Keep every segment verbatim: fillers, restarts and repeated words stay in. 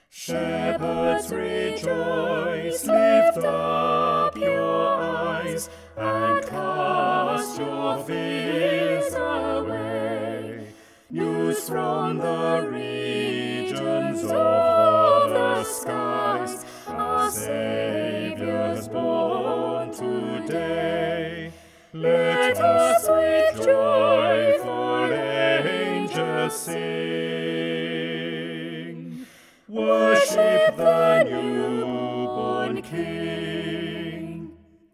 Shepherds, rejoice, lift up your eyes, and cast your fears away. News from the regions of the skies, our Saviour's born today. Let us with joyful angels sing, worship the newborn King.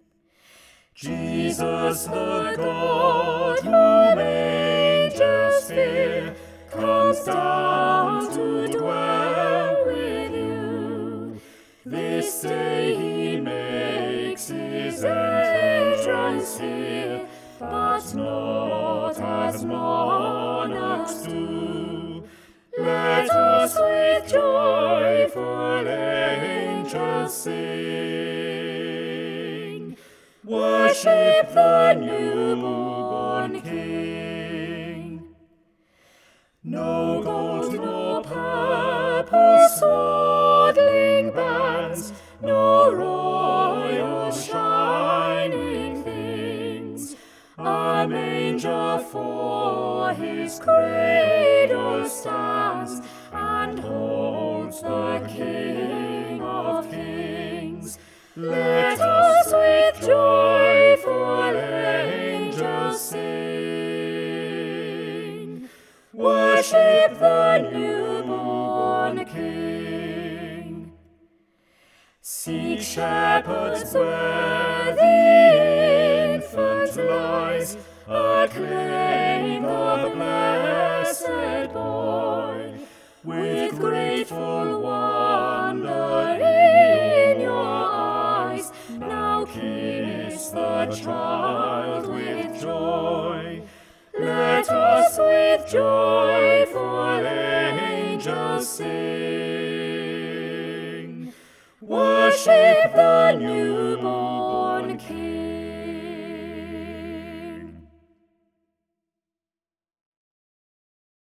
Jesus the God whom angels fear, comes down to dwell with you. This day he makes his entrance here, but not as monarchs do. Let us with joyful angels sing, worship the newborn King. No gold, no purple, swaddling bands, no royal shining things. A manger for his cradle stands, and holds the King of Kings. Let us with joyful angels sing, worship the newborn King. Seek, shepherds, where the infant lies, acclaim the blessed boy. With grateful wonder in your eyes, now kiss the child with joy. Let us with joyful angels sing, worship the new